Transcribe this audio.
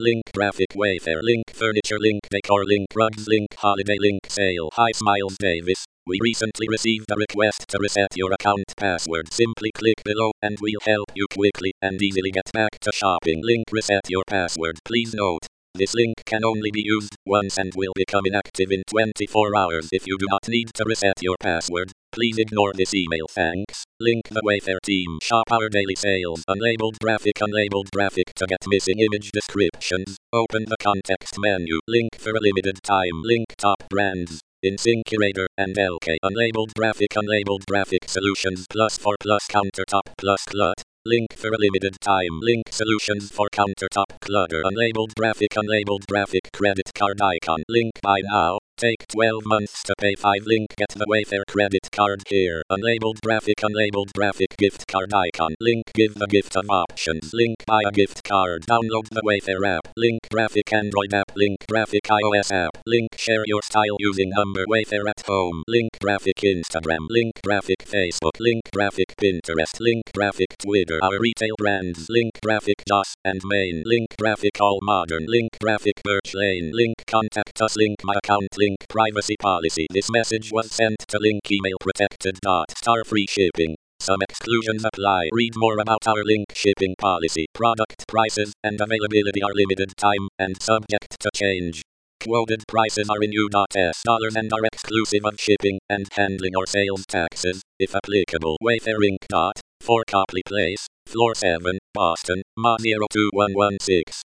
link graphic Wayfair, link furniture, link decor, link rugs, link holiday, link sale. Hi Smiles Davis. We recently received a request to reset your account password. Simply click below and we'll help you quickly and easily get back to shopping. Link reset your password. Please note, this link can only be used once and will become inactive in 24 hours. If you do not need to reset your password, please ignore this email. Thanks. Link the Wayfair team. Shop our daily sales. Unlabeled graphic to get missing image descriptions. Open the context menu. Link for a limited time. Link top brands. InSinkErator and LK. Unlabeled graphic solutions plus for plus countertop plus clut. Link for a limited time. Link solutions for countertop clutter. Unlabeled graphic credit card icon. Link buy now. Take 12 months to pay 5. Link get the Wayfair credit card here. Unlabeled graphic gift card icon. Link give the gift of options. Link buy a gift card. Download the Wayfair app. Link graphic Android app. Link graphic iOS app. Link share your style using number Wayfair at home. Link graphic Instagram. Link graphic Facebook. Link graphic Pinterest. Link graphic Twitter. Our retail brands. Link graphic Joss and Main. Link graphic All Modern. Link graphic Birch Lane. Link contact us. Link my account. Link privacy policy. This message was sent to link email protected. Star free shipping. Some exclusions apply. Read more about our link shipping policy. Product prices and availability are limited time and subject to change. Quoted prices are in US dollars and are exclusive of shipping and handling or sales taxes, if applicable. Wayfair Inc. 4 Copley Place, Floor 7, Boston, Ma 02116.